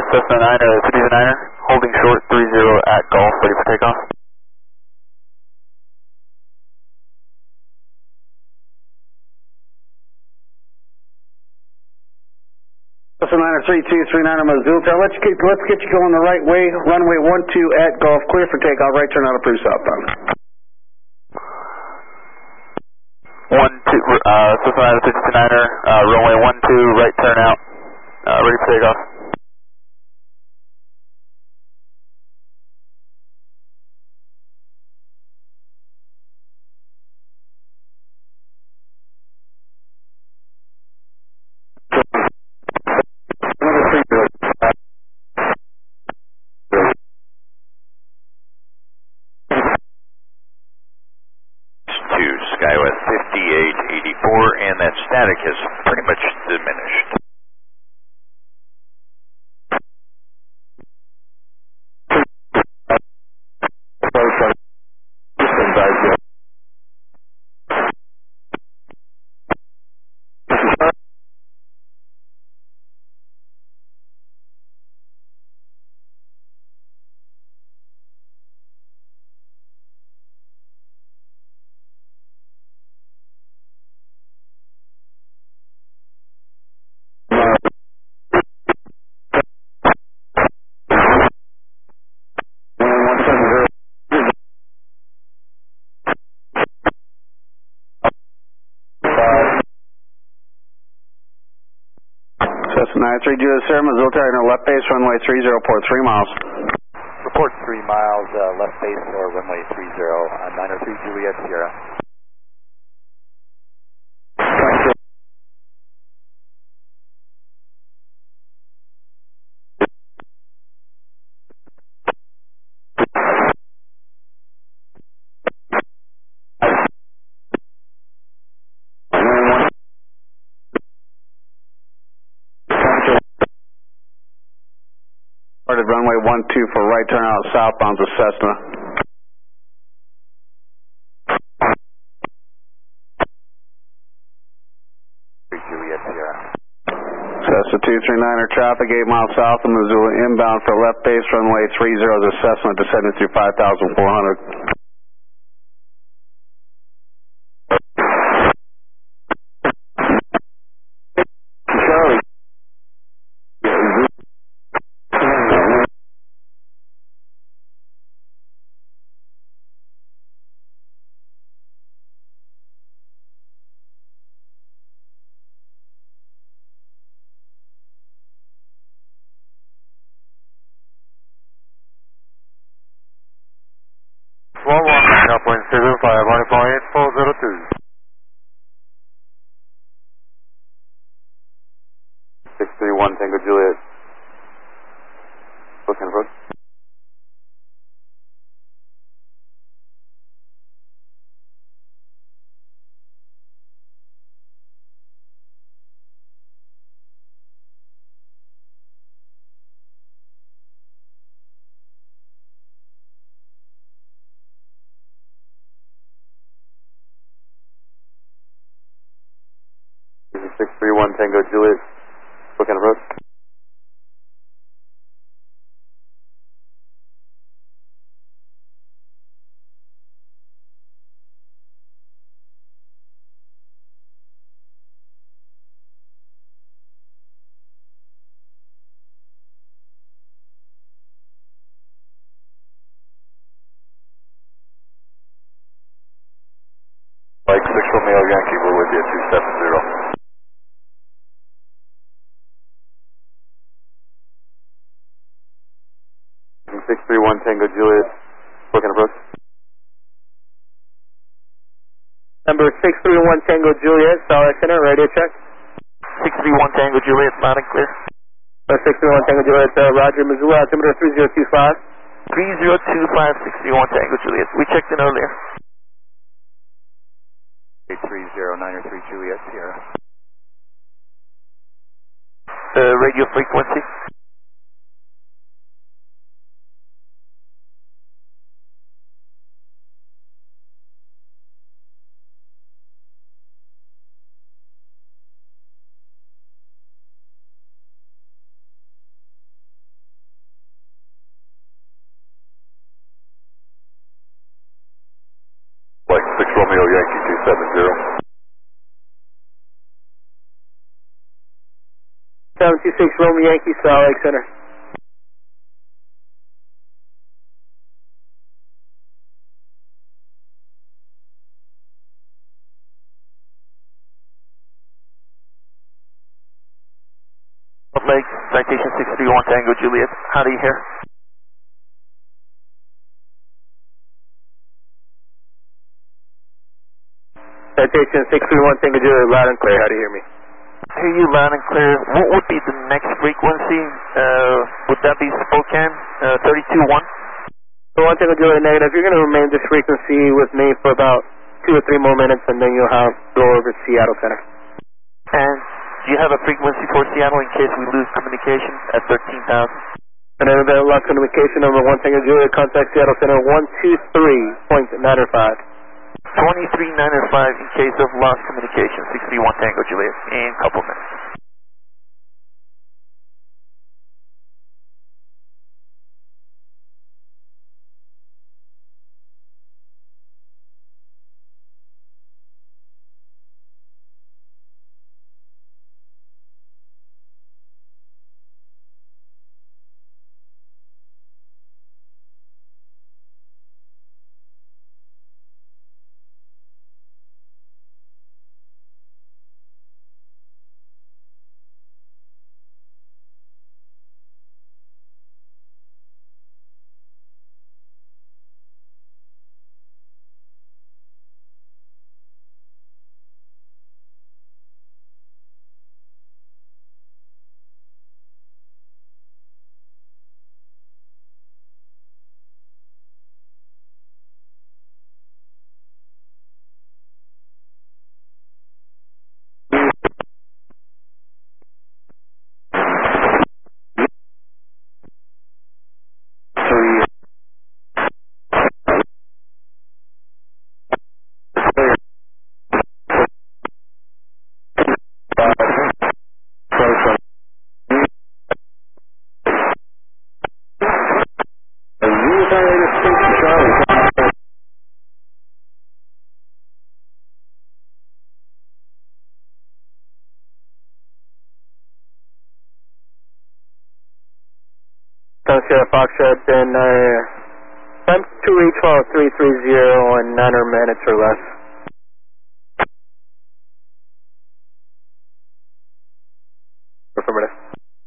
Cessna 9, Citizen 9er, holding short 30 at Golf, ready for takeoff. Cessna 9er 3239 Missoula. Let's get you going the right way. Runway 12 at Golf, clear for takeoff. Right turn out approved southbound. 12, Cessna 9er 3239er, runway 12, right turn out, ready for takeoff. Skywest 5884, and that static has pretty much diminished. Cessna 930 Sierra Missoula, turn left base, runway 30, port 3 miles. Report 3 miles, left base or runway 30, 903 Juliet Sierra. Runway 12 for right turn out southbound to Cessna. Juliet Sierra. Cessna 239er traffic 8 miles south of Missoula inbound for left base runway 30 to Cessna descending through 5,400. Tango Juliet. Booking approach. This is 631 Tango Juliet. Booking approach. Mike 6 Romeo Yankee, we're with you at 270. 631 Tango Juliet, booking approach. Number 631 Tango Juliet, Solid Center, radio check. 631 Tango Juliet, loud and clear. 631 Tango Juliet, Roger, Missoula, altimeter 3025. 3025, 631 Tango Juliet. We checked in earlier. 830-903 Juliet Sierra. Radio frequency. Romeo Yankee 270. 726 Romeo Yankee, Salt Lake Center. Salt Lake, citation 631 Tango Juliet. How do you hear? Citation 631 Tango Juliet, loud and clear. How do you hear me? Hear you loud and clear. What would be the next frequency? Would that be Spokane 321? So 1 Tango Juliet negative. You're going to remain this frequency with me for about 2 or 3 more minutes, and then you'll have go over to Seattle Center. And do you have a frequency for Seattle in case we lose communication at 13,000? And then the lost communication number 1 Tango Juliet, contact Seattle Center 123.95. 2395 in case of lost communication, 631 Tango Juliet, in a couple minutes. Sierra Foxtrot, then time to reach 330 in 9 minutes or less. Affirmative.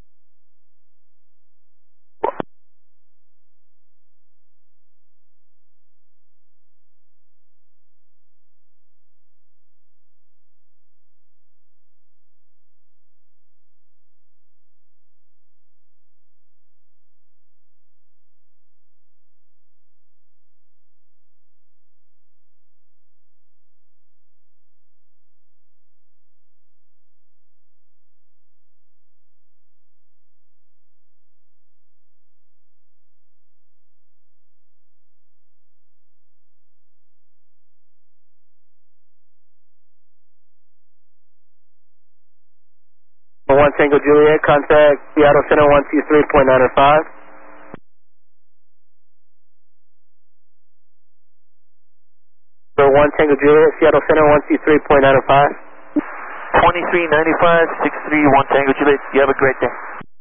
One Tango Juliet, contact Seattle Center 123.905. So 1 Tango Juliet, Seattle Center 123.905. 2395, 631 Tango Juliet. You have a great day.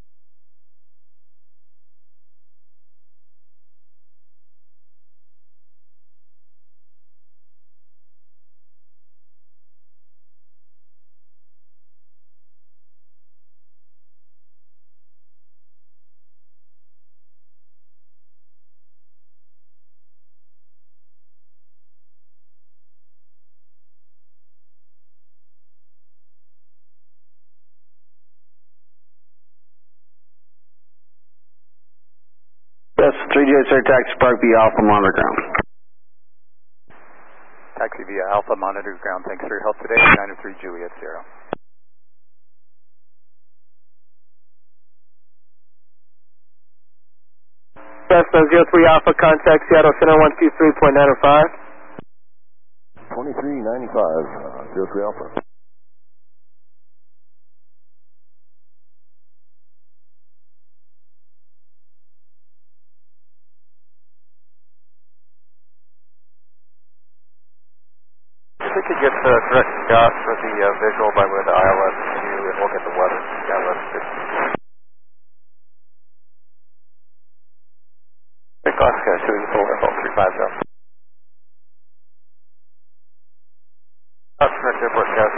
That's 3J, sir, taxi park via Alpha Monitor Ground. Taxi via Alpha Monitor Ground. Thanks for your help today. 903 Juliet Sierra. Cessna 03 Alpha, contact Seattle Center 123.905. 2395, 03 Alpha. get direct Scott for the visual by way of the ILS 2, and we'll get the weather ILS 2. Big Oscar 2 is over, 350. Direct airport, Scott.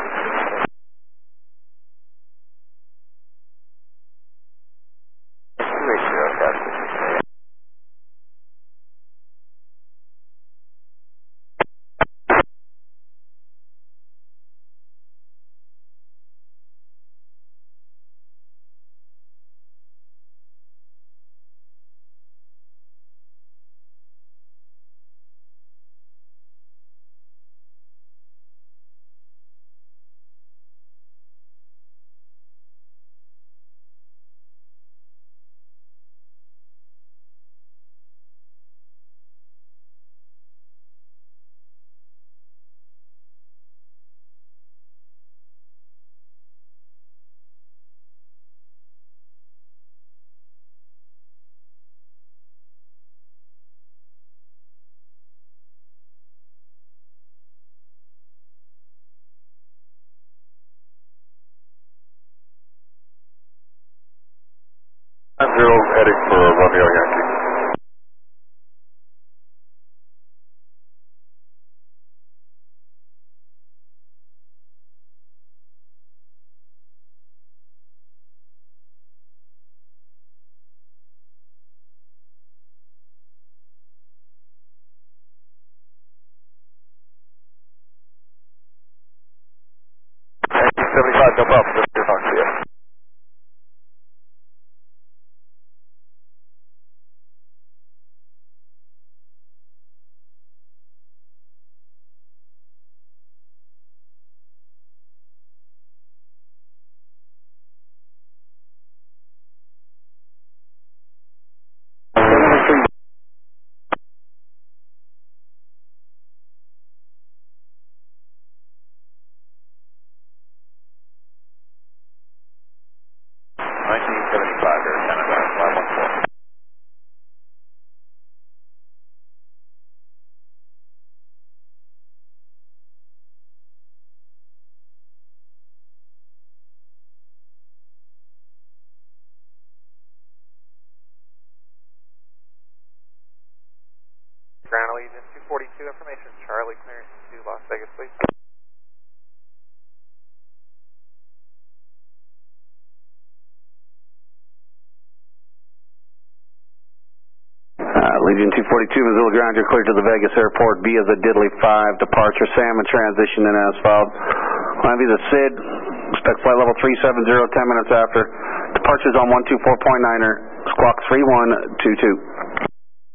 I'm 0 heading for Romeo Yankee. Yankee 75, no problem. Just here, talk to you. Ground Allegiant 242, information Charlie, clearance to Las Vegas, please. Legion 242, Missoula ground, you're cleared to the Vegas airport via the Diddley 5 departure, Salmon transition and asphalt. Line via the SID, expect flight level 370, 10 minutes after. Departures on 124.9er, squawk 3122.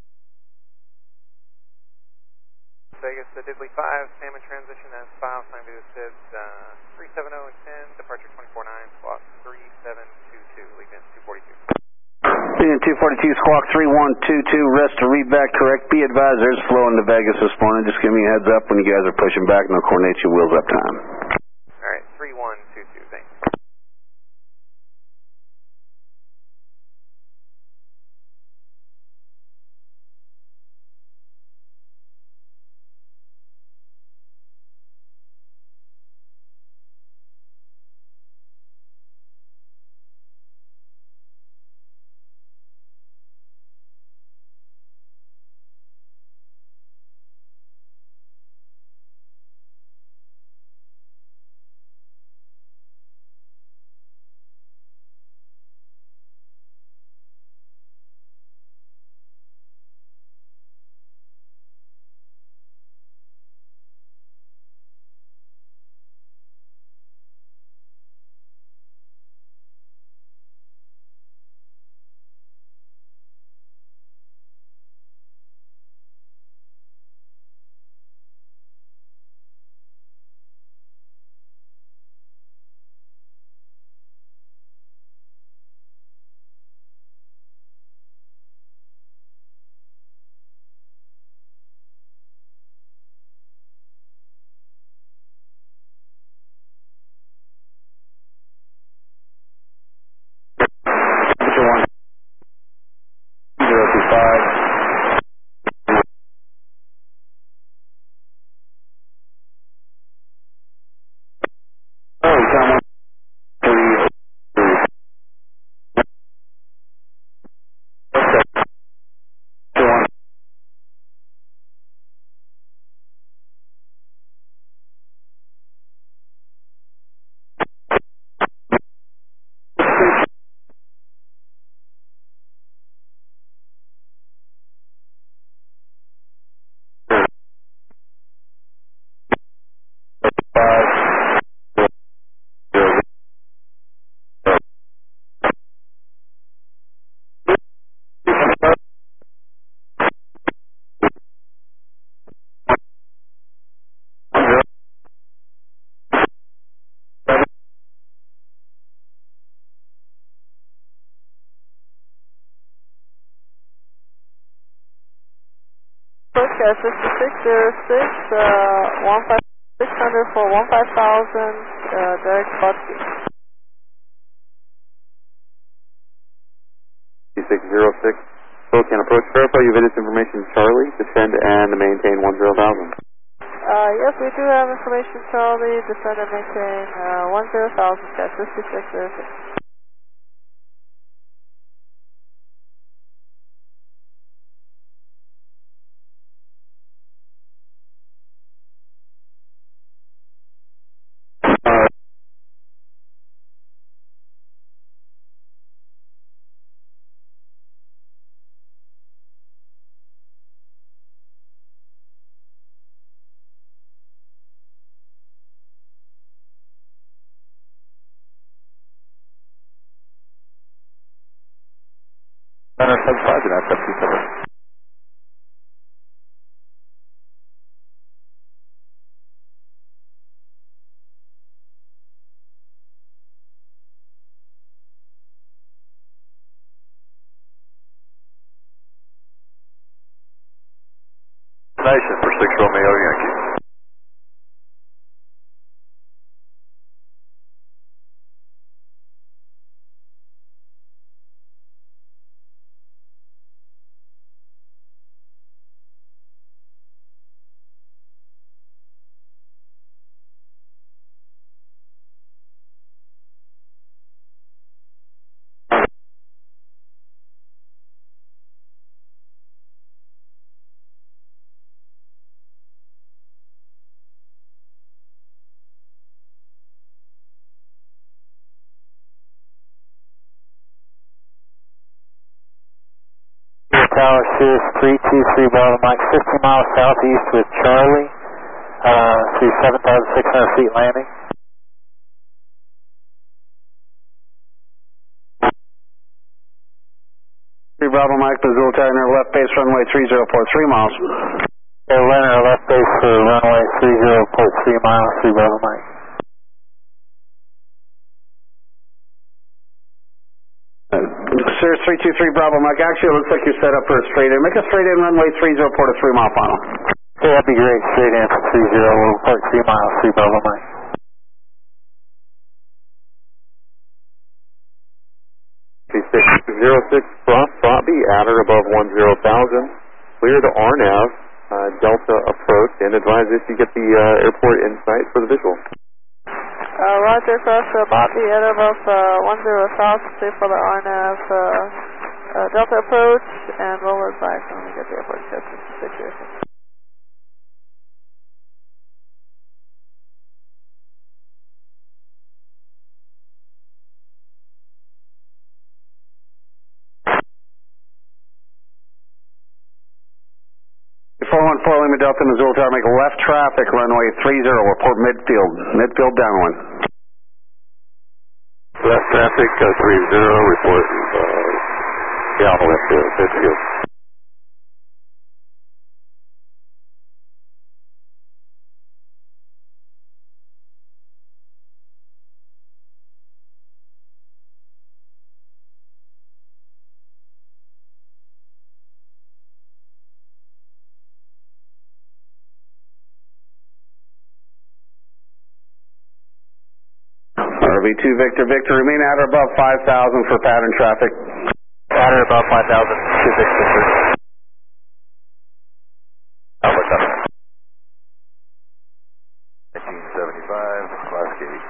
Vegas, the Diddley 5, Salmon transition as filed, line via the SID, 370 and 10, departure 24.9, squawk 3722, Legion 242. Legion 242, squawk 3122, rest to read back correct. Be advised, there's flow into Vegas this morning. Just give me a heads up when you guys are pushing back, and I'll coordinate your wheels up time. Alright, 3122, thanks. Sky 5606, 15600 for 15,000, direct Butke. 5606. Can approach verify you have information Charlie, descend and maintain 10,000. Yes, we do have information Charlie, descend and maintain 10,000, Sky 5606. Center 75, and that's FT7. Nation for 6 Romeo Yankee. Tower Sirius 323 Bravo Mike, 50 miles southeast with Charlie, through 7,600 feet landing. Bravo Mike, Missoula Tyner, left base runway 30 for 3 miles. Leonard, left base for runway 30.3 miles, 3 Bravo Mike. Sirius 323 Bravo Mike, actually it looks like you're set up for a straight in. Make a straight in runway 30 for a 3 mile final. Okay, that'd be great. Straight in for 30, we'll report 3 miles, 3 Bravo Mike. C606 front, Bobby, at or above 10,000. Clear to RNAV, Delta approach, and advise if you get the airport in sight for the visual. Roger, cross Bobby at above 10,000, stay for the RNAV Delta approach, and roll it back when we get the airport Sky 5606. Lima Delta, Missoula Tower, make left traffic, runway 30, report midfield downwind. Left traffic, 30, report downwind, midfield. RV2 Victor, remain at or above 5,000 for pattern traffic. At or above 5,000, 2 Victor. What's up? 1975, class gate.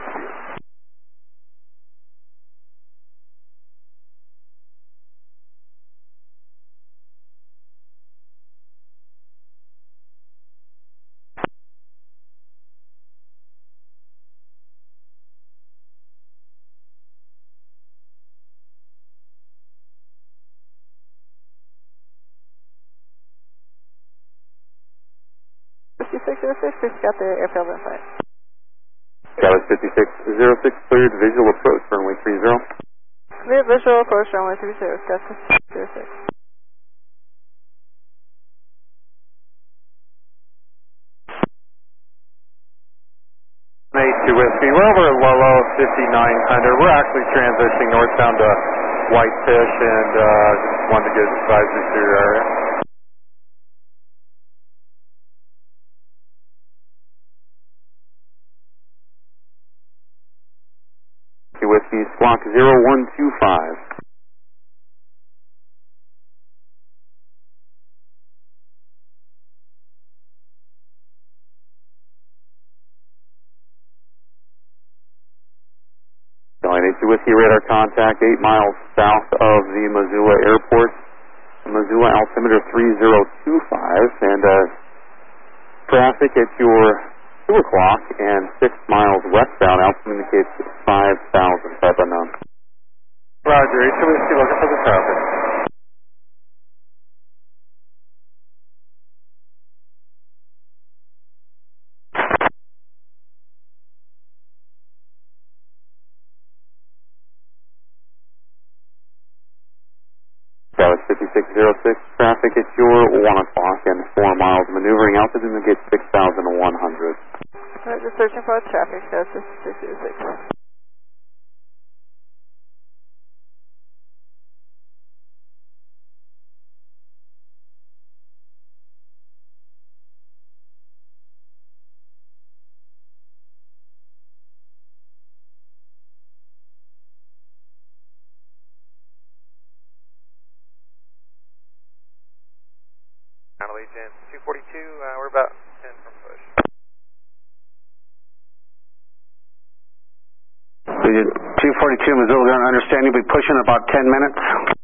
We've got the airfield in sight. Dallas 5606, cleared visual approach, runway 30. Clear visual approach, runway 30, Sky 5606. To Whiskey. We're over at Lolo 5900. We're actually transitioning northbound to Whitefish, and just wanted to get advisory to your area. 560125. I need you with your radar contact 8 miles south of the Missoula Airport. Missoula altimeter 3025, and traffic at your 2 o'clock and 6 miles westbound. Altimeter indicates 5,000, type unknown. Roger, HOSC looking for the traffic. That was 5606, traffic at your 1 o'clock and 4 miles. Maneuvering altitude indicates 6,100. Alright, just searching for traffic, that's 5606. Allegiant 242, we're about 10 from push. Allegiant 242, Missoula, going to understand you'll be pushing about 10 minutes.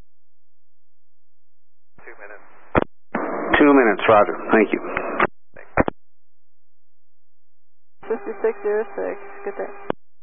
2 minutes. 2 minutes, roger. Thank you. 5606, good day.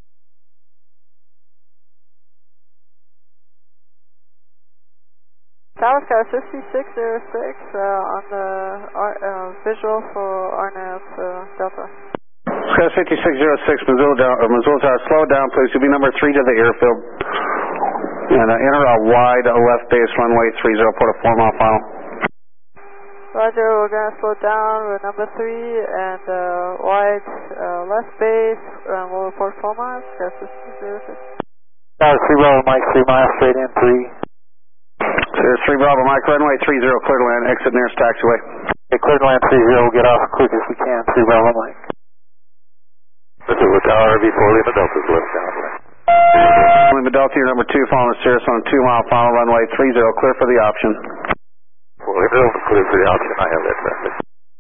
Tower Sky 5606 on the visual for RNAV Delta. Sky 5606, Missoula Tower, slow down please. You'll be number 3 to the airfield. And enter a wide left base runway 30, port a 4-mile final. Roger, we're going to slow down with number 3 and wide left base, and we'll report 4 miles. Sky 5606. Tower 3 Bravo Mike, 3 miles straight in, 3. There's 3 Bravo Mike, runway 30, clear to land, exit nearest taxiway. Okay, clear to land 30, we'll get off as quick as we can, 3 Bravo Mike. Missoula Tower, V4 Lima Delta's left downwind. Lima Delta, your number 2, following Cirrus on a 2-mile final, runway 30, clear for the option. 4 Lima Delta, clear for the option, I have that traffic.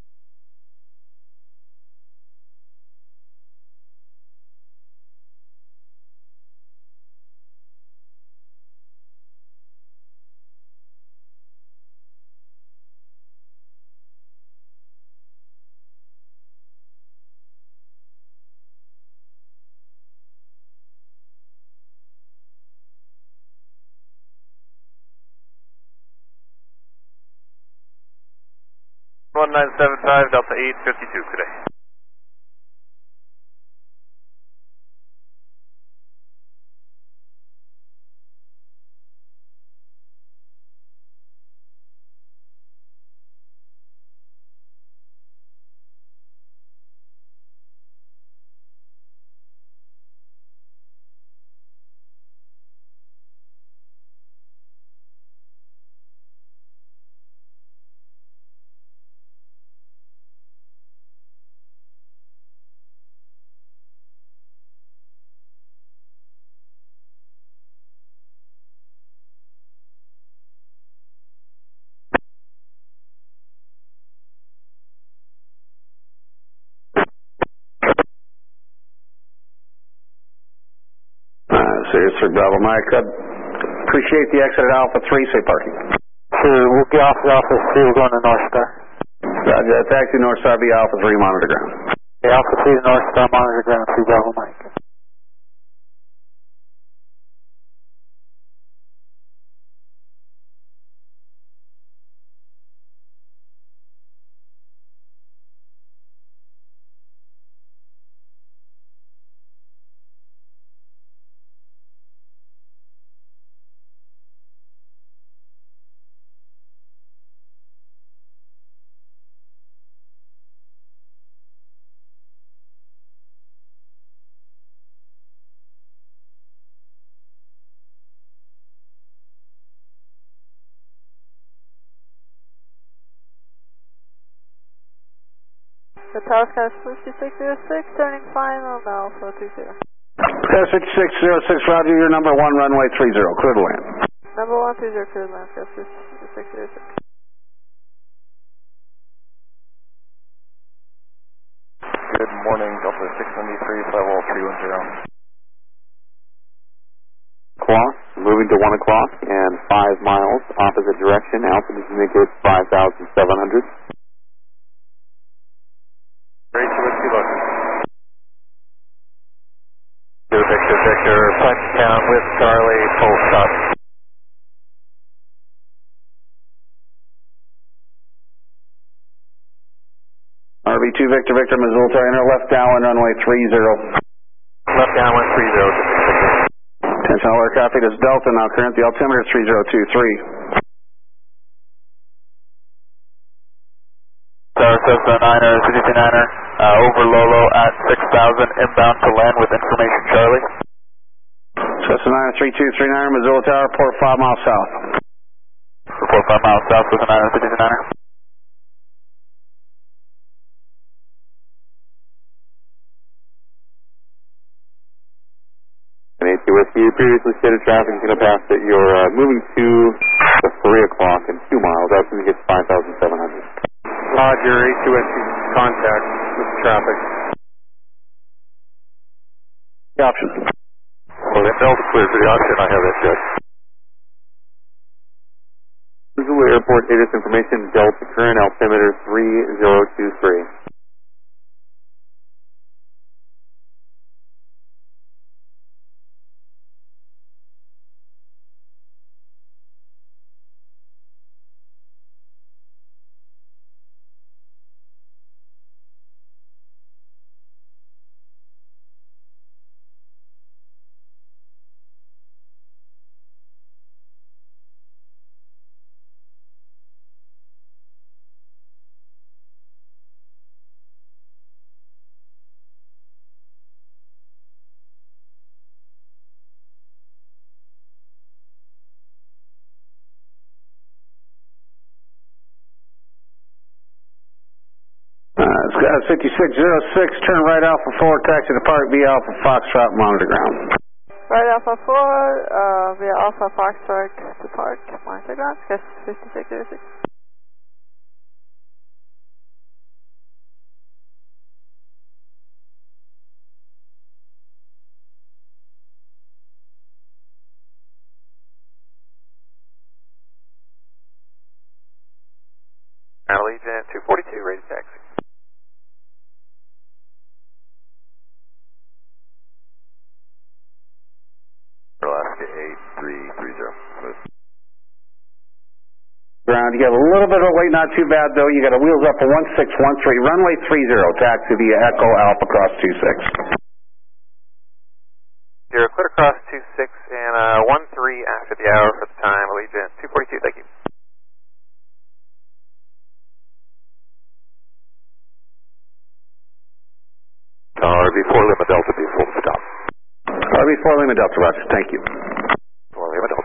Delta 852, good day. Cirrus 3 Bravo Mike, appreciate the exit at Alpha 3, say parking. Sure, we'll get off at Alpha 3, we're going to North Star. Roger, taxi North Star, be Alpha 3, monitor ground. Okay, Alpha 3 to North Star, monitor ground, 3 Bravo Mike. The Tower Sky 5606, turning final now for 30. 5606, roger, your number 1, runway 30, clear to land. Number 130, clear to land, 5606. Good morning, Delta 693, flight level 310. Clock, moving to 1 o'clock and 5 miles, opposite direction, altitude indicates 5,700. Ready to whiskey look. Victor, punch down with Charlie, full stop. RV2 Victor, Missoula Tower, enter left downwind, runway 30. Left downwind 30. Attention all aircraft, it is Delta, now current, the altimeter is 3023. Tower Cessna 9er, CDC 9er, over Lolo at 6,000, inbound to land with information, Charlie. Cessna 9er, 3239, Missoula Tower, port 5 miles south. Report 5 miles south, Cessna 9er, CDC 9er. And whiskey, previously stated traffic is going to pass that you're moving to the 3 o'clock and 2 miles, altitude indicates 5,700. Roger, A2SC contact with traffic. The option. Well, then Delta clear for the option, I have that checked. Missoula Airport, data information, Delta current altimeter 3023. It's 5606, turn right Alpha 4, taxi to Park B Alpha Foxtrot, monitor ground. Right Alpha 4, via Alpha Foxtrot to Park, monitor ground, 5606. Allegiant 242, ready to taxi. Alaska 8330. Ground, you got a little bit of a wait, not too bad though. You got a wheels up for 1613, runway 30, taxi via Echo Alpha cross 26. You're clear across 26 and 13 after the hour for the time, Allegiant 242, thank you. RV4 Lima Delta, be full stop. RV4 Lima Delta, roger, thank you. 4 Lima Delta.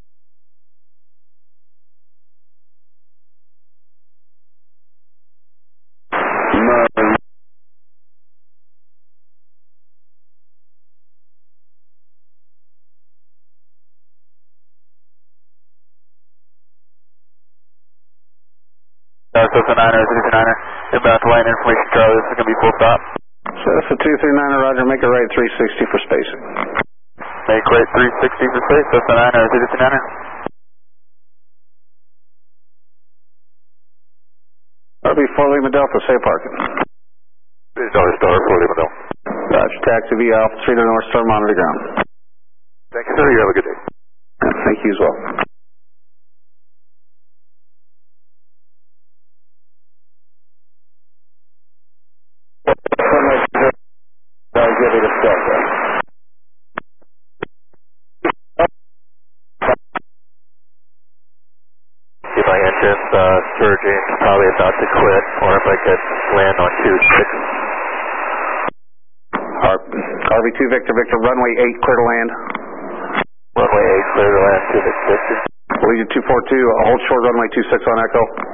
Cessna 9er, CDC 9er, inbound to land information, Charlie, this is going to be full stop. Cessna 239, roger, make a right 360 for spacing. Make right 360 for space, Cessna 9er, CDC 9er. RV4 Lima Delta, safe parking. Delta Star, 4 Lima Delta. Roger, taxi via Alpha 3 to North Star, monitor ground. Thank you, sir. You have a good day. Thank you as well. See my engines surging, probably about to quit, or if I could land on 26. RV2 Victor, runway 8, clear to land. Runway 8, clear to land, 26 Victor. Allegiant 242, hold short runway 26 on Echo.